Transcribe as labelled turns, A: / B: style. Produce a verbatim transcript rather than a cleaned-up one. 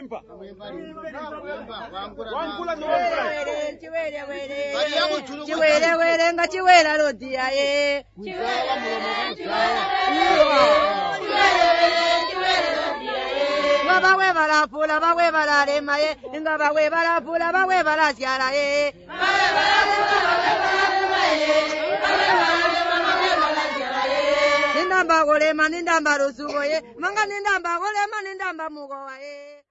A: imba.
B: Wangula chiwere chiwere were. Chiwere were nga chiwera lodia ye. Chiwere Baba we bala pula ba we bala le maye nga ba we bala pula ba we bala siara ye. Ninda ba gole ma ninda ba rusugo ye manga ninda ba gole ma ninda ba mugo wa ye.